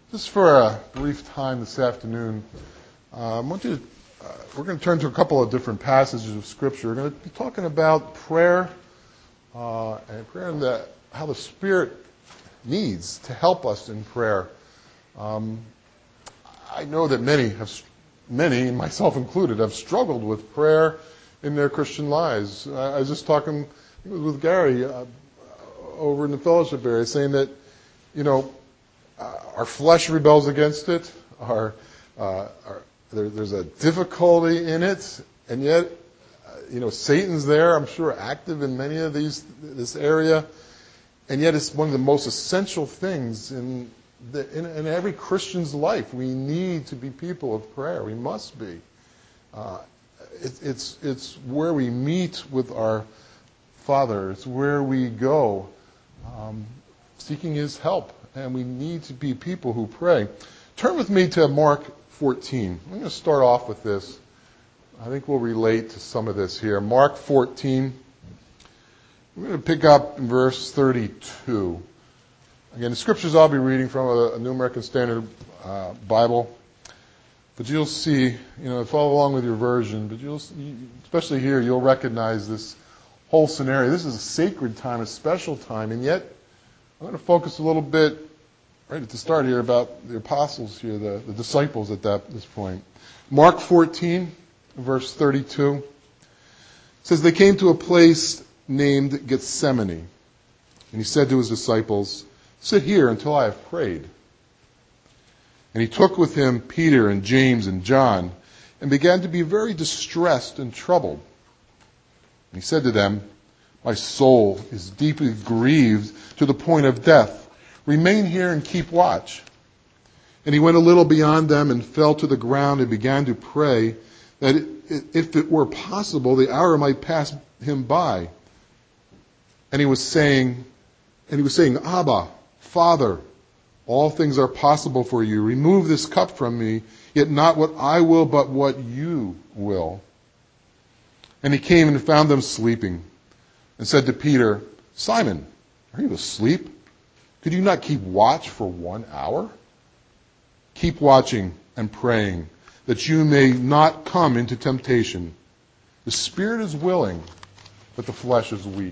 Just for a brief time this afternoon, we're going to turn to a couple of different passages of Scripture. We're going to be talking about prayer and how the Spirit needs to help us in prayer. I know that many, myself included, have struggled with prayer in their Christian lives. I was just talking with Gary over in the fellowship area, saying that, our flesh rebels against it. There's a difficulty in it, and yet, Satan's there. I'm sure active in many of this area, and yet it's one of the most essential things in every Christian's life. We need to be people of prayer. We must be. It's where we meet with our Father. It's where we go, seeking His help. And we need to be people who pray. Turn with me to Mark 14. I'm going to start off with this. I think we'll relate to some of this here. Mark 14. We're going to pick up in verse 32. Again, the scriptures I'll be reading from a New American Standard Bible. But you'll see, follow along with your version, but especially here, you'll recognize this whole scenario. This is a sacred time, a special time, and yet I'm going to focus a little bit right at the start here about the apostles here, the disciples at this point. Mark 14, verse 32, says, "They came to a place named Gethsemane, and He said to His disciples, 'Sit here until I have prayed.' And He took with Him Peter and James and John, and began to be very distressed and troubled. And He said to them, 'My soul is deeply grieved to the point of death. Remain here and keep watch.' And He went a little beyond them and fell to the ground and began to pray that if it were possible, the hour might pass Him by. And He was saying, Abba, Father, all things are possible for You. Remove this cup from me, yet not what I will, but what You will.' And He came and found them sleeping, and said to Peter, 'Simon, are you asleep? Could you not keep watch for 1 hour? Keep watching and praying, that you may not come into temptation. The spirit is willing, but the flesh is weak.'"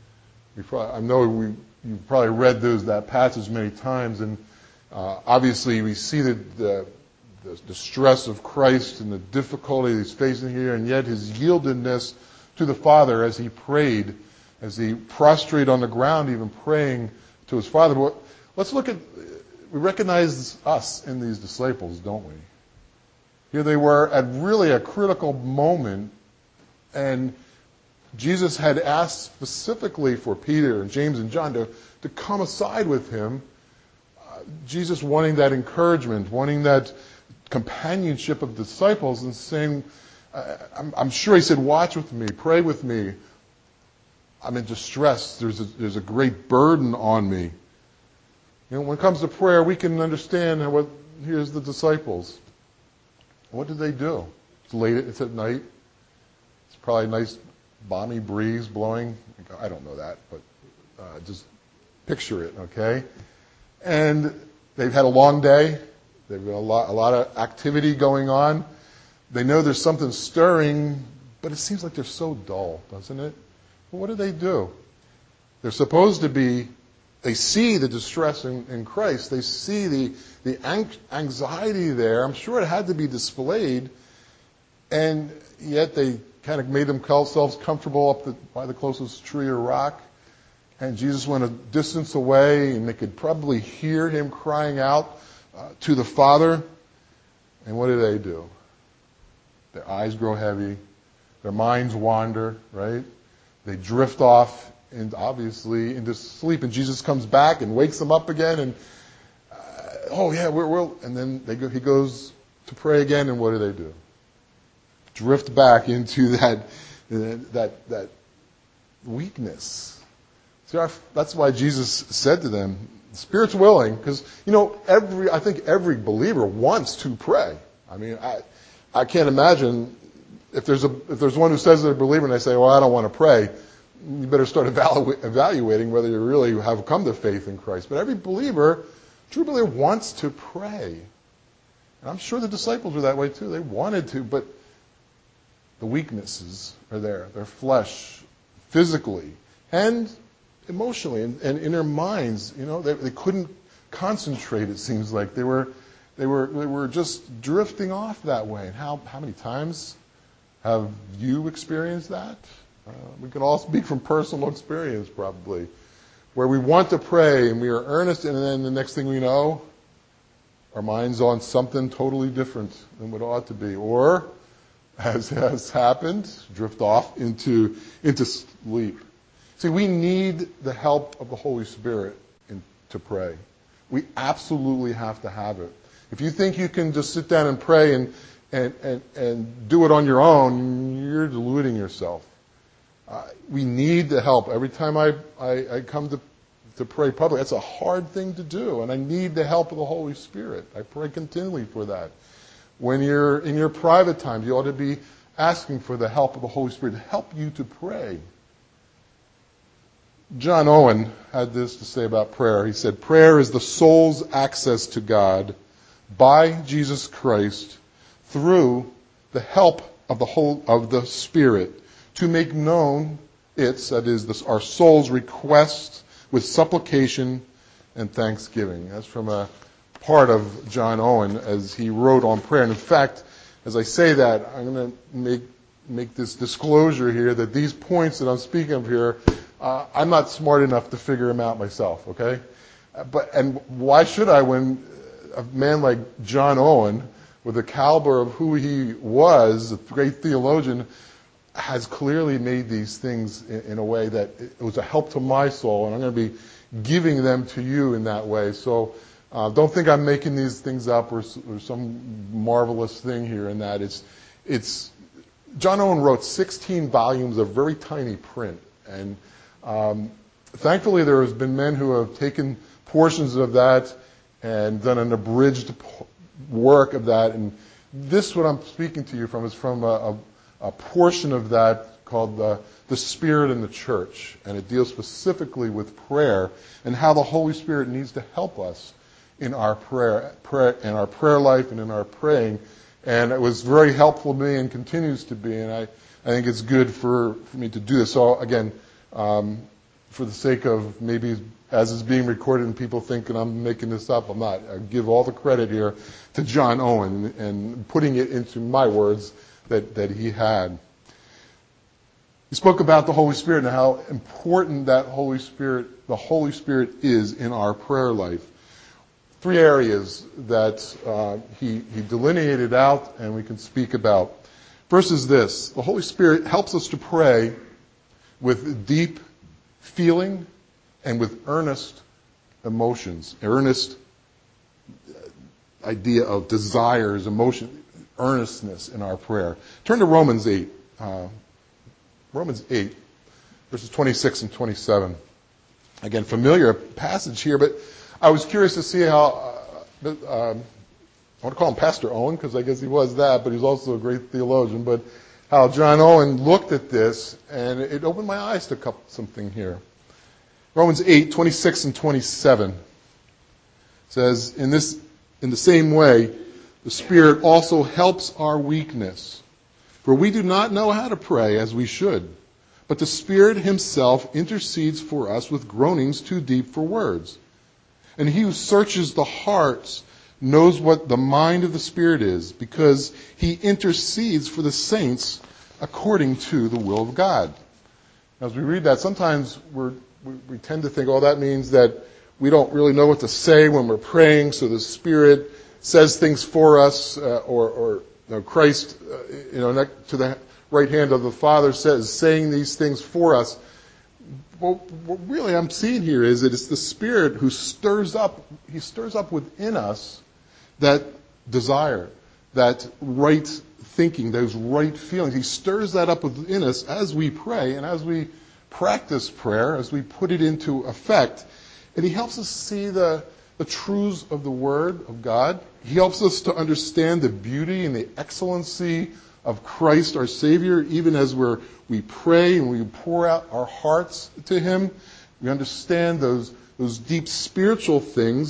I know you've probably read that passage many times, and obviously we see the stress of Christ and the difficulty He's facing here, and yet His yieldedness to the Father as He prayed, as He prostrated on the ground, even praying to His Father. But let's look at, we recognize us in these disciples, don't we? Here they were at really a critical moment, and Jesus had asked specifically for Peter and James and John to come aside with Him. Jesus wanting that encouragement, wanting that companionship of disciples, and saying, I'm sure He said, "Watch with me, pray with me. I'm in distress. There's a great burden on me." When it comes to prayer, we can understand here's the disciples. What did they do? It's late, it's at night. It's probably a nice balmy breeze blowing. I don't know that, but just picture it, okay? And they've had a long day. They've got a lot of activity going on. They know there's something stirring, but it seems like they're so dull, doesn't it? Well, what do? They're supposed to be, they see the distress in Christ. They see the anxiety there. I'm sure it had to be displayed, and yet they kind of made themselves comfortable by the closest tree or rock. And Jesus went a distance away, and they could probably hear Him crying out to the Father. And what do? Their eyes grow heavy. Their minds wander, right? They drift off, and obviously into sleep. And Jesus comes back and wakes them up again. And we're and then He goes to pray again. And what do? Drift back into that weakness. See, that's why Jesus said to them, "The spirit's willing," because I think every believer wants to pray. I mean, I can't imagine if there's one who says they're a believer and they say, "Well, I don't want to pray," you better start evaluating whether you really have come to faith in Christ. But every believer true believer wants to pray. And I'm sure the disciples were that way too. They wanted to, but the weaknesses are there. Their flesh, physically and emotionally, and in their minds, they couldn't concentrate. It seems like they were just drifting off that way. And how many times have you experienced that? We can all speak from personal experience, probably, where we want to pray and we are earnest, and then the next thing we know, our mind's on something totally different than what it ought to be, or, as has happened, drift off into sleep. See, we need the help of the Holy Spirit to pray. We absolutely have to have it. If you think you can just sit down and pray and do it on your own, you're deluding yourself. We need the help. Every time I come to pray publicly, that's a hard thing to do, and I need the help of the Holy Spirit. I pray continually for that. When you're in your private times, you ought to be asking for the help of the Holy Spirit to help you to pray. John Owen had this to say about prayer. He said, "Prayer is the soul's access to God by Jesus Christ through the help of the Spirit to make known that is, our soul's requests with supplication and thanksgiving." That's from a part of John Owen as he wrote on prayer. And in fact, as I say that, I'm going to make this disclosure here that these points that I'm speaking of here, I'm not smart enough to figure them out myself, okay? And why should I when a man like John Owen, with the caliber of who he was, a great theologian, has clearly made these things in a way that it was a help to my soul, and I'm going to be giving them to you in that way. So don't think I'm making these things up or some marvelous thing here in that. It's John Owen wrote 16 volumes of very tiny print, and thankfully there has been men who have taken portions of that and done an abridged work of that. And this, what I'm speaking to you from, is from a portion of that called the Spirit in the Church, and it deals specifically with prayer and how the Holy Spirit needs to help us in our prayer in our prayer life and in our praying. And it was very helpful to me and continues to be, and I think it's good for me to do this. So again, for the sake of maybe as it's being recorded and people thinking I'm making this up, I'm not. I give all the credit here to John Owen and putting it into my words that he had. He spoke about the Holy Spirit and how important that the Holy Spirit is in our prayer life. 3 areas that he delineated out and we can speak about. First is this: the Holy Spirit helps us to pray with deep feeling and with earnest emotions, earnest idea of desires, emotion, earnestness in our prayer. Turn to Romans 8. Romans 8, verses 26 and 27. Again, familiar passage here, but I was curious to see how, I want to call him Pastor Owen, because I guess he was that, but he's also a great theologian, but how John Owen looked at this, and it opened my eyes to something here. Romans 8, 26 and 27 says, in the same way, the Spirit also helps our weakness. For we do not know how to pray as we should, but the Spirit himself intercedes for us with groanings too deep for words. And he who searches the hearts knows what the mind of the Spirit is, because he intercedes for the saints according to the will of God. As we read that, sometimes we tend to think, oh, that means that we don't really know what to say when we're praying, so the Spirit says things for us, or Christ, to the right hand of the Father saying these things for us. Well, what really I'm seeing here is that it's the Spirit who stirs up within us that desire, that right thinking, those right feelings. He stirs that up within us as we pray and as we practice prayer, as we put it into effect. And he helps us see the truths of the Word of God. He helps us to understand the beauty and the excellency of Christ our Savior, even as we pray and we pour out our hearts to him. We understand those deep spiritual things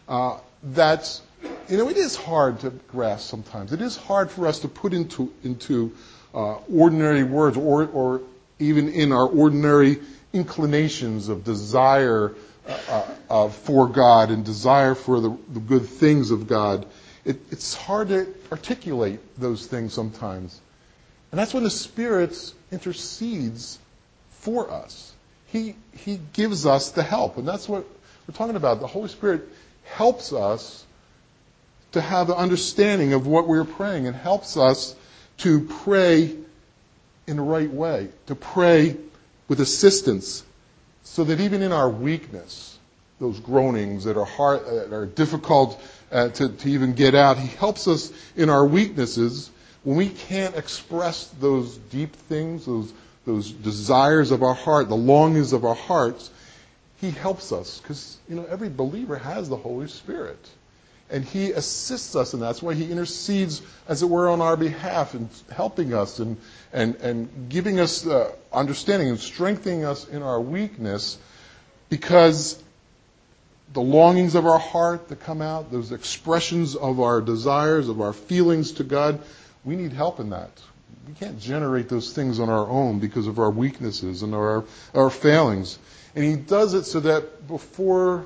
that, it is hard to grasp sometimes. It is hard for us to put into ordinary words or even in our ordinary inclinations of desire for God and desire for the good things of God. It's hard to articulate those things sometimes. And that's when the Spirit intercedes for us. He gives us the help. And that's what we're talking about. The Holy Spirit helps us to have the understanding of what we're praying and helps us to pray in the right way, to pray with assistance, so that even in our weakness, those groanings that are hard, that are difficult to even get out, He helps us in our weaknesses when we can't express those deep things, those desires of our heart, the longings of our hearts. He helps us because every believer has the Holy Spirit, and He assists us, and that's why He intercedes, as it were, on our behalf, and helping us and giving us understanding and strengthening us in our weakness, because the longings of our heart that come out, those expressions of our desires, of our feelings to God, we need help in that. We can't generate those things on our own because of our weaknesses and our failings. And He does it so that before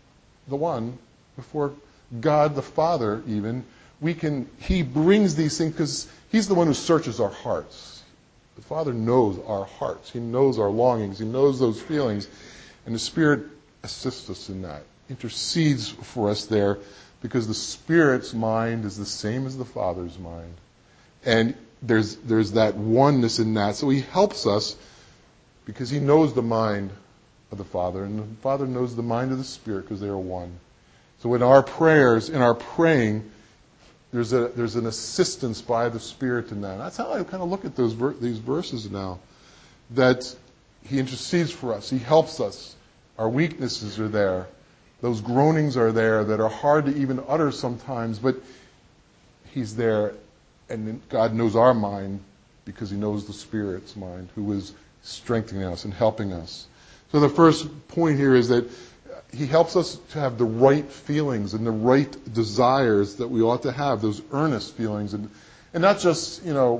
God the Father even, He brings these things, because He's the one who searches our hearts. The Father knows our hearts. He knows our longings. He knows those feelings. And the Spirit assists us in that, intercedes for us there, because the Spirit's mind is the same as the Father's mind. And there's that oneness in that. So He helps us because He knows the mind of the Father, and the Father knows the mind of the Spirit, because they are one. So in our prayers, in our praying, there's an assistance by the Spirit in that. And that's how I kind of look at these verses now, that He intercedes for us. He helps us. Our weaknesses are there. Those groanings are there that are hard to even utter sometimes, but He's there, and God knows our mind because He knows the Spirit's mind, who is strengthening us and helping us. So the first point here is that He helps us to have the right feelings and the right desires that we ought to have, those earnest feelings, and not just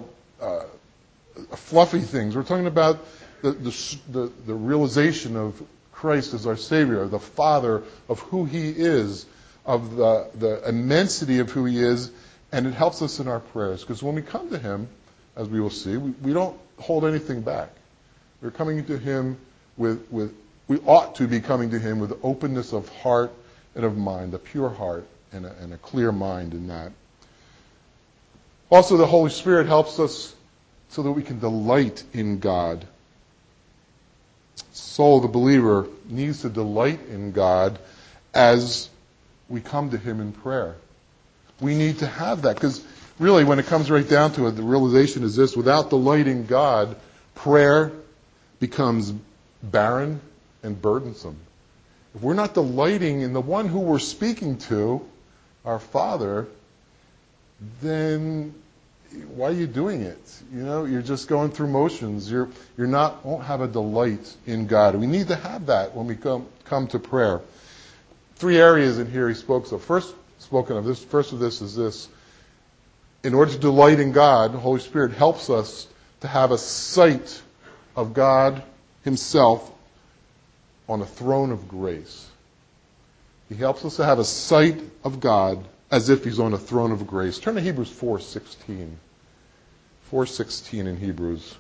fluffy things. We're talking about the realization of Christ as our Savior, the Father, of who He is, of the immensity of who He is, and it helps us in our prayers. Because when we come to Him, as we will see, we don't hold anything back. We're coming to Him we ought to be coming to Him with openness of heart and of mind, a pure heart and a clear mind in that. Also, the Holy Spirit helps us so that we can delight in God. Soul, the believer, needs to delight in God as we come to Him in prayer. We need to have that, because really, when it comes right down to it, the realization is this: without delight in God, prayer becomes barren and burdensome. If we're not delighting in the one who we're speaking to, our Father, then why are you doing it? You're just going through motions. Won't have a delight in God. We need to have that when we come to prayer. 3 areas in here He spoke of. First of this is this: in order to delight in God, the Holy Spirit helps us to have a sight of God Himself on a throne of grace. He helps us to have a sight of God as if He's on a throne of grace. Turn to Hebrews 4:16. 4:16 in Hebrews.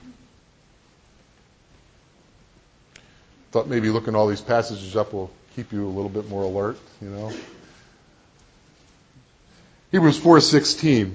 Thought maybe looking all these passages up will keep you a little bit more alert, Hebrews 4:16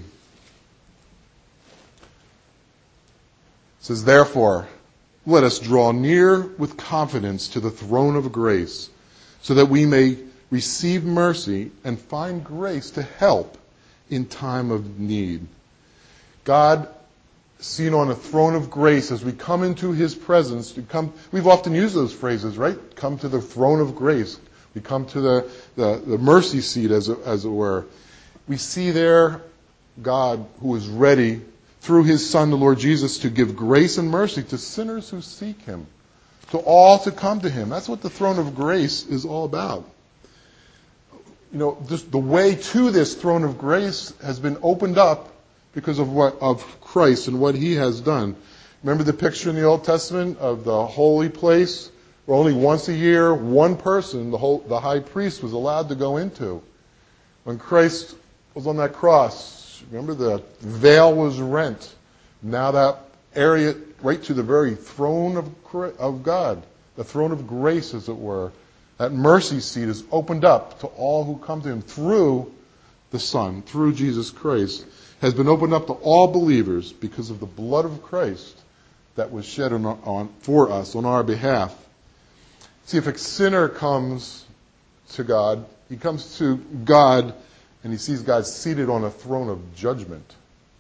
says, "Therefore, let us draw near with confidence to the throne of grace, so that we may receive mercy and find grace to help in time of need." God, seen on a throne of grace, as we come into His presence, we've often used those phrases, right? Come to the throne of grace. We come to the mercy seat, as it were. We see there God, who is ready through His Son, the Lord Jesus, to give grace and mercy to sinners who seek Him, to all to come to Him. That's what the throne of grace is all about. just the way to this throne of grace has been opened up because of Christ and what He has done. Remember the picture in the Old Testament of the holy place where only once a year one person, the high priest, was allowed to go into. When Christ was on that cross, remember the veil was rent. Now that area right to the very throne of God, the throne of grace, as it were, that mercy seat is opened up to all who come to Him through the Son, through Jesus Christ, has been opened up to all believers because of the blood of Christ that was shed for us on our behalf. See, if a sinner comes to God, he comes to God and he sees God seated on a throne of judgment.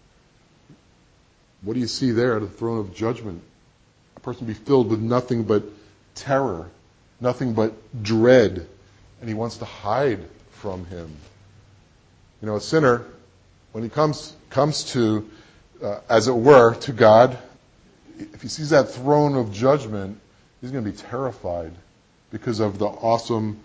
What do you see there at a throne of judgment? A person be filled with nothing but terror, nothing but dread, and he wants to hide from Him. A sinner, when he comes to, as it were, to God, if he sees that throne of judgment, he's going to be terrified because of the awesome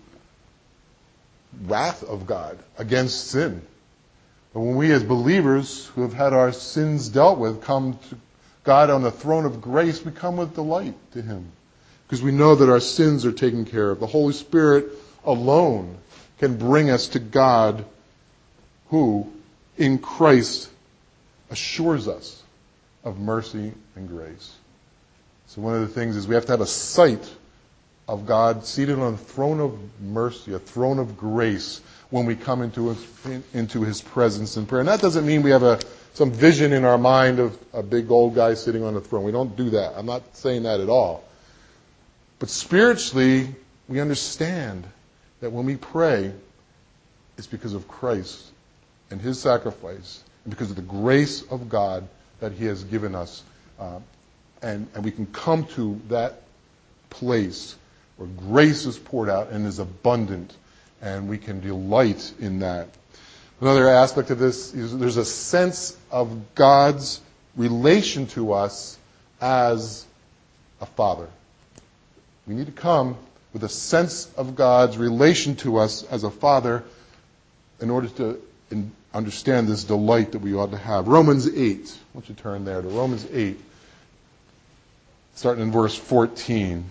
wrath of God against sin. But when we as believers who have had our sins dealt with come to God on the throne of grace, we come with delight to Him because we know that our sins are taken care of. The Holy Spirit alone can bring us to God, who in Christ assures us of mercy and grace. So one of the things is we have to have a sight of God seated on a throne of mercy, a throne of grace, when we come into His presence in prayer. And that doesn't mean we have some vision in our mind of a big old guy sitting on a throne. We don't do that. I'm not saying that at all. But spiritually, we understand that when we pray, it's because of Christ and His sacrifice, and because of the grace of God that He has given us. And we can come to that place where grace is poured out and is abundant, and we can delight in that. Another aspect of this is there's a sense of God's relation to us as a Father. We need to come with a sense of God's relation to us as a Father in order to understand this delight that we ought to have. Romans 8. Why don't you turn there to Romans 8, starting in verse 14.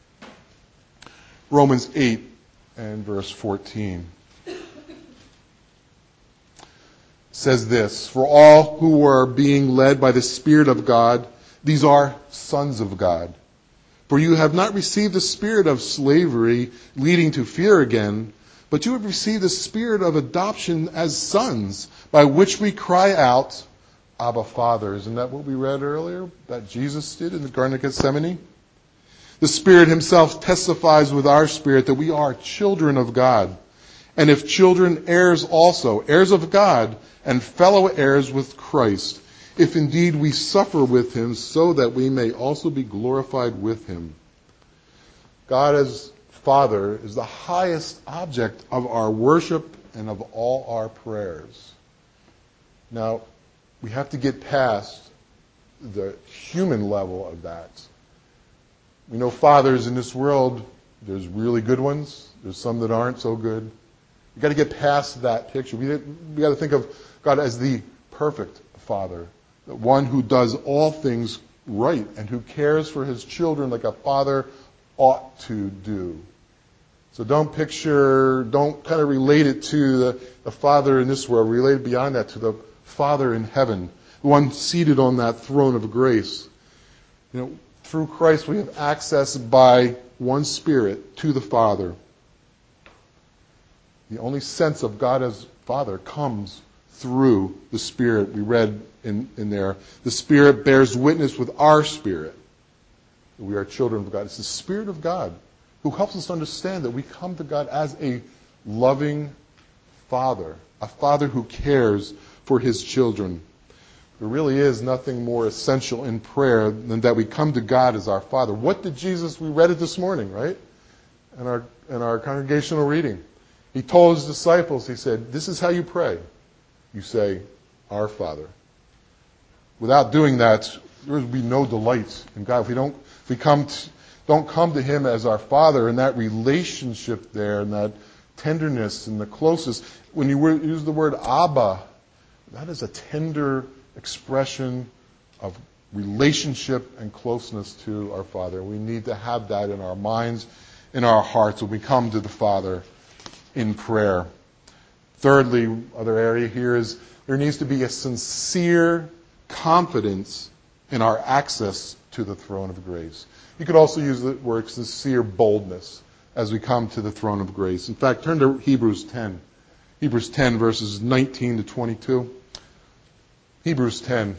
Romans 8 and verse 14 says this: For all who are being led by the Spirit of God, these are sons of God. For you have not received the spirit of slavery leading to fear again, but you have received the spirit of adoption as sons, by which we cry out, Abba, Father. Isn't that what we read earlier, that Jesus did in the Garden of Gethsemane? The Spirit Himself testifies with our spirit that we are children of God. And if children, heirs also, heirs of God, and fellow heirs with Christ, if indeed we suffer with Him, so that we may also be glorified with Him. God as Father is the highest object of our worship and of all our prayers. Now, we have to get past the human level of that. We know fathers in this world, there's really good ones, there's some that aren't so good. We've got to get past that picture. We got to think of God as the perfect Father, the one who does all things right and who cares for His children like a father ought to do. So don't kind of relate it to the Father in this world. Relate it beyond that to the Father in heaven, the one seated on that throne of grace. Through Christ we have access by one Spirit to the Father. The only sense of God as Father comes through the Spirit. We read in there, the Spirit bears witness with our spirit that we are children of God. It's the Spirit of God who helps us understand that we come to God as a loving Father, a Father who cares for His children. There really is nothing more essential in prayer than that we come to God as our Father. What did Jesus, we read it this morning, right? In our congregational reading. He told His disciples, He said, this is how you pray. You say, Our Father. Without doing that, there would be no delight in God. If we don't come to Him as our Father, and that relationship there, and that tenderness and the closest. When you use the word Abba, that is a tender expression of relationship and closeness to our Father. We need to have that in our minds, in our hearts, when we come to the Father in prayer. Thirdly, other area here is there needs to be a sincere confidence in our access to the throne of grace. You could also use the word sincere boldness as we come to the throne of grace. In fact, turn to Hebrews 10. Hebrews 10, verses 19 to 22. Hebrews 10.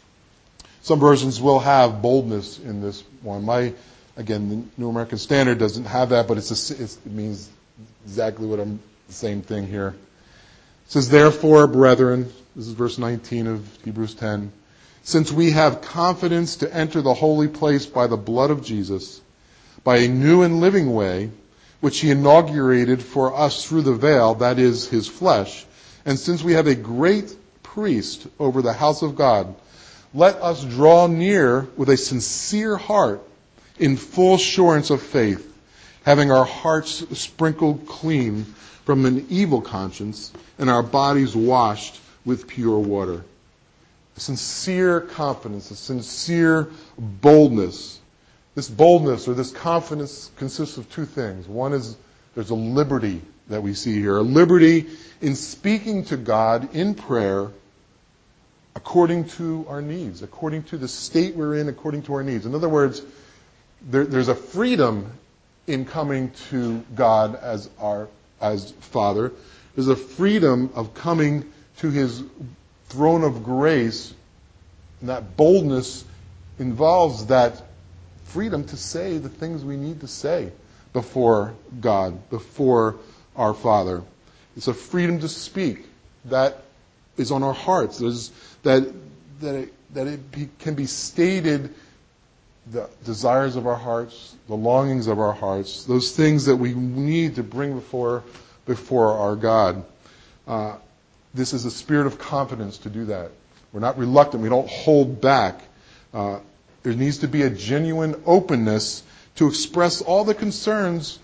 Some versions will have boldness in this one. Again, the New American Standard doesn't have that, but it means exactly the same thing here. It says, therefore, brethren, this is verse 19 of Hebrews 10, since we have confidence to enter the holy place by the blood of Jesus, by a new and living way, which he inaugurated for us through the veil, that is, his flesh, and since we have a great priest over the house of God, let us draw near with a sincere heart in full assurance of faith, having our hearts sprinkled clean from an evil conscience and our bodies washed with pure water. A sincere confidence, a sincere boldness. This boldness or this confidence consists of two things. One is there's a liberty that we see here, a liberty in speaking to God in prayer according to our needs, according to the state we're in, according to our needs. In other words, there's a freedom in coming to God as Father. There's a freedom of coming to his throne of grace, and that boldness involves that freedom to say the things we need to say before God, before our Father. It's a freedom to speak that is on our hearts. That it can be stated, the desires of our hearts, the longings of our hearts, those things that we need to bring before our God. This is a spirit of confidence to do that. We're not reluctant. We don't hold back. There needs to be a genuine openness to express all our concerns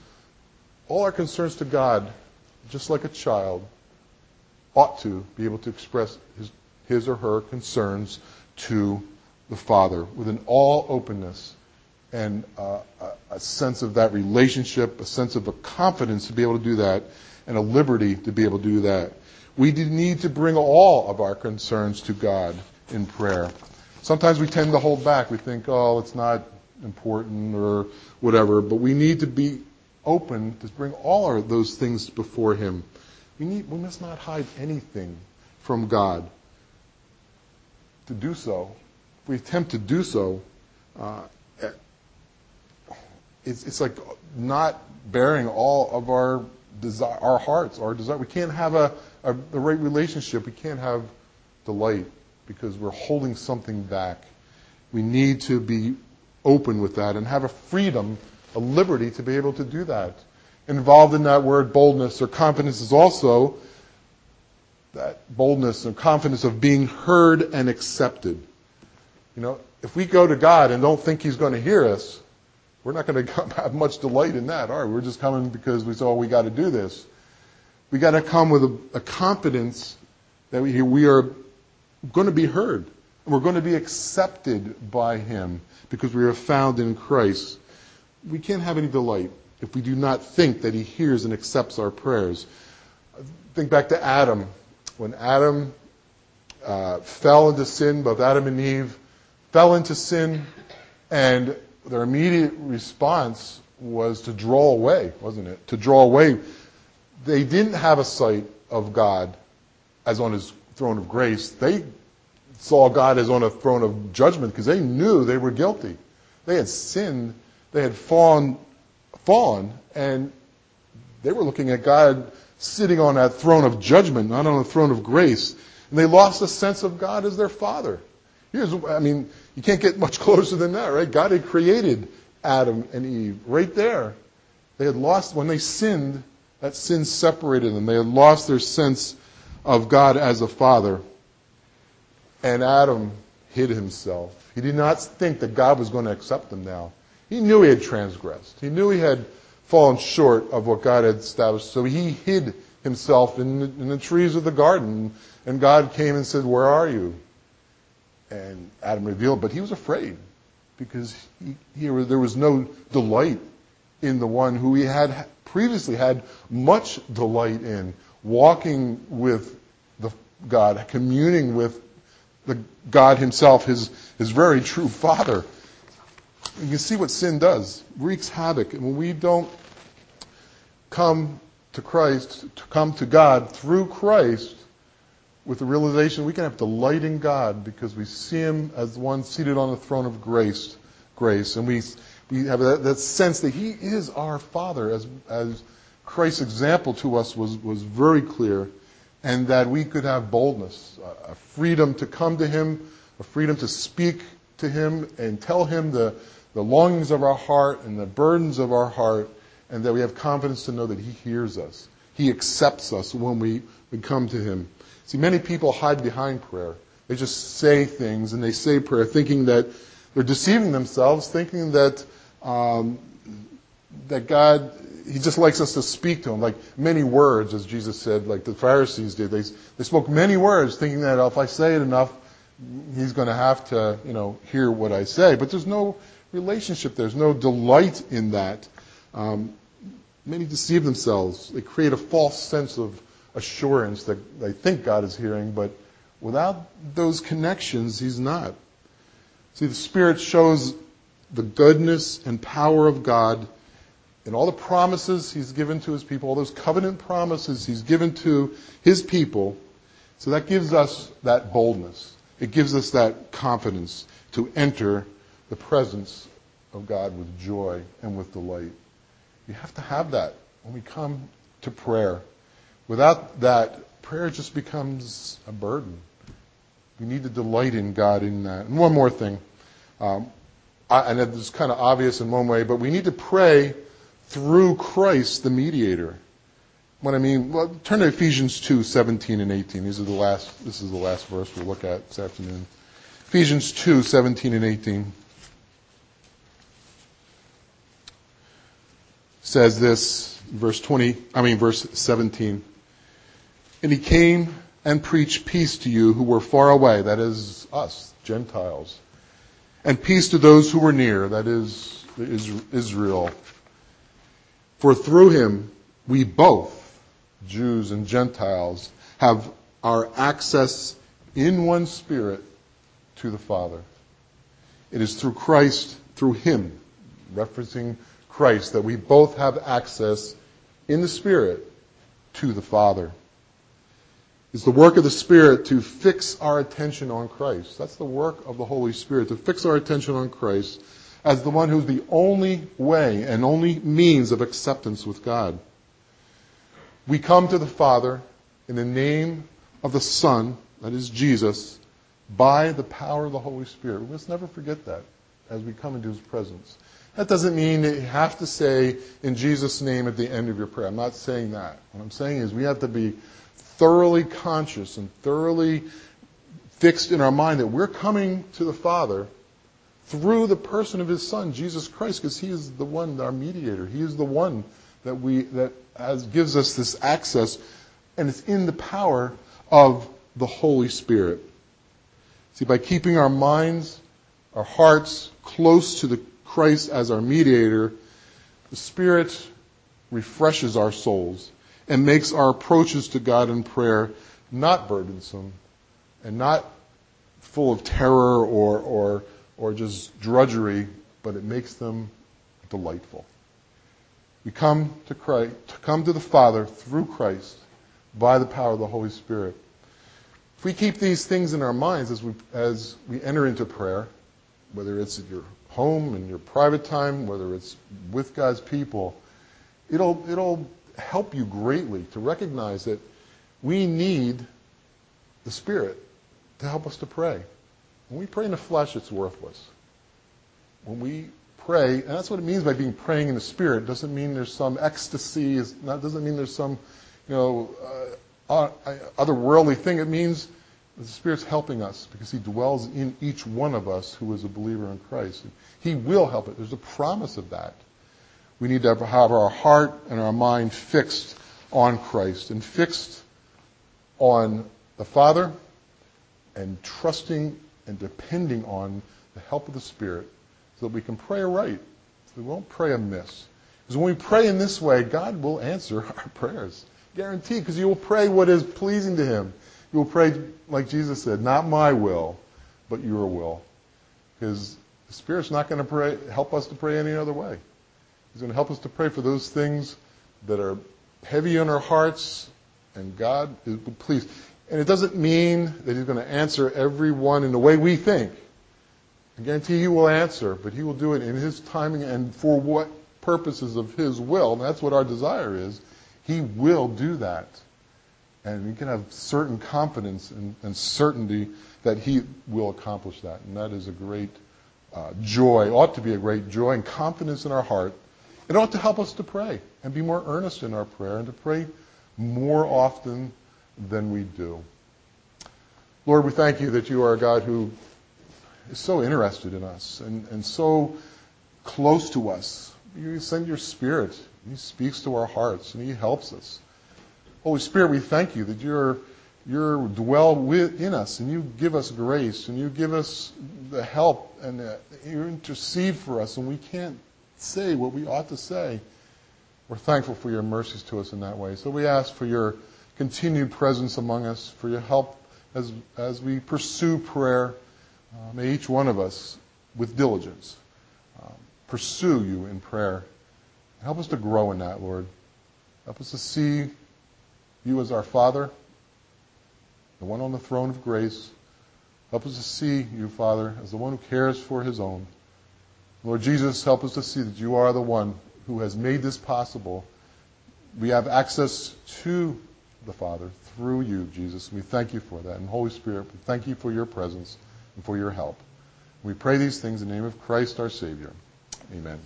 to God, just like a child ought to be able to express his or her concerns to the Father with an all openness and a sense of that relationship, a sense of a confidence to be able to do that, and a liberty to be able to do that. We need to bring all of our concerns to God in prayer. Sometimes we tend to hold back. We think, it's not important or whatever, but we need to be open to bring all of those things before him. We must not hide anything from God. To do so, if we attempt to do so, it's like not bearing all of our hearts, our desire. We can't have the right relationship. We can't have delight because we're holding something back. We need to be open with that and have a freedom, a liberty to be able to do that. Involved in that word boldness or confidence is also that boldness and confidence of being heard and accepted. If we go to God and don't think he's going to hear us, we're not going to have much delight in that, are we? We're just coming because we say, we got to do this. We got to come with a confidence that we are going to be heard. And we're going to be accepted by him because we are found in Christ. We can't have any delight if we do not think that he hears and accepts our prayers. Think back to Adam. When Adam fell into sin, both Adam and Eve fell into sin, and their immediate response was to draw away, wasn't it? To draw away. They didn't have a sight of God as on his throne of grace. They saw God as on a throne of judgment because they knew they were guilty. They had sinned. They had fallen, and they were looking at God sitting on that throne of judgment, not on a throne of grace. And they lost a sense of God as their Father. You can't get much closer than that, right? God had created Adam and Eve right there. They had lost, when they sinned, that sin separated them. They had lost their sense of God as a Father. And Adam hid himself. He did not think that God was going to accept him now. He knew he had transgressed. He knew he had fallen short of what God had established. So he hid himself in the trees of the garden. And God came and said, "Where are you?" And Adam revealed, but he was afraid because there was no delight in the one who he had previously had much delight in, walking with the God, communing with the God himself, his very true Father. You can see what sin does. Wreaks havoc. And when we don't come to Christ, to come to God through Christ, with the realization we can have delight in God because we see him as the one seated on the throne of grace. And we have that sense that he is our Father, as Christ's example to us was very clear, and that we could have boldness, a freedom to come to him, a freedom to speak to him and tell him the longings of our heart and the burdens of our heart, and that we have confidence to know that he hears us. He accepts us when we come to him. See, many people hide behind prayer. They just say things, and they say prayer thinking that they're deceiving themselves, thinking that that God, he just likes us to speak to him, like many words, as Jesus said, like the Pharisees did. They spoke many words, thinking that if I say it enough, he's going to have to, hear what I say. But there's no relationship. There's no delight in that. Many deceive themselves. They create a false sense of assurance that they think God is hearing, but without those connections, he's not. See, the Spirit shows the goodness and power of God in all the promises he's given to his people, all those covenant promises he's given to his people. So that gives us that boldness. It gives us that confidence to enter the presence of God with joy and with delight. You have to have that when we come to prayer. Without that, prayer just becomes a burden. We need to delight in God in that. And one more thing, and it's kind of obvious in one way, but we need to pray through Christ, the mediator. What I mean, well, turn to Ephesians 2:17 and 18. This is the last verse we'll look at this afternoon. Ephesians 2:17 and 18 says this, verse 17. And he came and preached peace to you who were far away, that is us, Gentiles, and peace to those who were near, that is Israel. For through him we both, Jews and Gentiles, have our access in one Spirit to the Father. It is through Christ, through him, referencing Christ, that we both have access in the Spirit to the Father. It's the work of the Spirit to fix our attention on Christ. That's the work of the Holy Spirit, to fix our attention on Christ as the one who's the only way and only means of acceptance with God. We come to the Father in the name of the Son, that is Jesus, by the power of the Holy Spirit. We must never forget that as we come into his presence. That doesn't mean that you have to say in Jesus' name at the end of your prayer. I'm not saying that. What I'm saying is we have to be thoroughly conscious and thoroughly fixed in our mind that we're coming to the Father through the person of his Son, Jesus Christ, because he is the one, our mediator. He is the one that gives us this access, and it's in the power of the Holy Spirit. See, by keeping our minds, our hearts close to the Christ as our mediator, the Spirit refreshes our souls and makes our approaches to God in prayer not burdensome and not full of terror or just drudgery, but it makes them delightful. We come to Christ, to come to the Father through Christ by the power of the Holy Spirit. If we keep these things in our minds as we enter into prayer, whether it's at your home, in your private time, whether it's with God's people, it'll help you greatly to recognize that we need the Spirit to help us to pray. When we pray in the flesh, it's worthless. When we pray, and that's what it means by being praying in the Spirit. It doesn't mean there's some ecstasy. It doesn't mean there's some, otherworldly thing. It means that the Spirit's helping us because he dwells in each one of us who is a believer in Christ. He will help it. There's a promise of that. We need to have our heart and our mind fixed on Christ and fixed on the Father and trusting and depending on the help of the Spirit so that we can pray right, so we won't pray amiss. Because when we pray in this way, God will answer our prayers. Guaranteed, because you will pray what is pleasing to Him. You will pray, like Jesus said, not my will, but your will. Because the Spirit's not going to help us to pray any other way. He's going to help us to pray for those things that are heavy on our hearts, and God is pleased. And it doesn't mean that He's going to answer everyone in the way we think. I guarantee He will answer, but He will do it in His timing and for what purposes of His will. And that's what our desire is. He will do that. And we can have certain confidence and certainty that He will accomplish that. And that is a great joy, ought to be a great joy and confidence in our heart. It ought to help us to pray and be more earnest in our prayer and to pray more often than we do. Lord, we thank You that You are a God who is so interested in us and so close to us. You send Your Spirit. He speaks to our hearts and He helps us. Holy Spirit, we thank You that You're dwell within us and You give us grace and You give us the help and You intercede for us and we can't say what we ought to say. We're thankful for Your mercies to us in that way. So we ask for Your continued presence among us, for Your help as we pursue prayer. May each one of us, with diligence, pursue You in prayer. Help us to grow in that, Lord. Help us to see You as our Father, the one on the throne of grace. Help us to see You, Father, as the one who cares for His own. Lord Jesus, help us to see that You are the one who has made this possible. We have access to the Father through You, Jesus. We thank You for that. And Holy Spirit, we thank You for Your presence and for Your help. We pray these things in the name of Christ our Savior. Amen.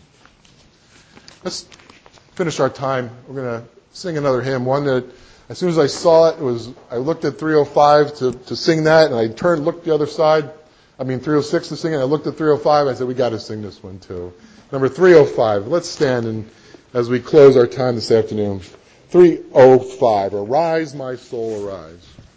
Let's finish our time. We're going to sing another hymn, one that as soon as I saw it, I looked at 305 to sing that, and I looked the other side. 306 to sing it. I looked at 305. I said, we got to sing this one too. Number 305. Let's stand and as we close our time this afternoon. 305. Arise, my soul, arise.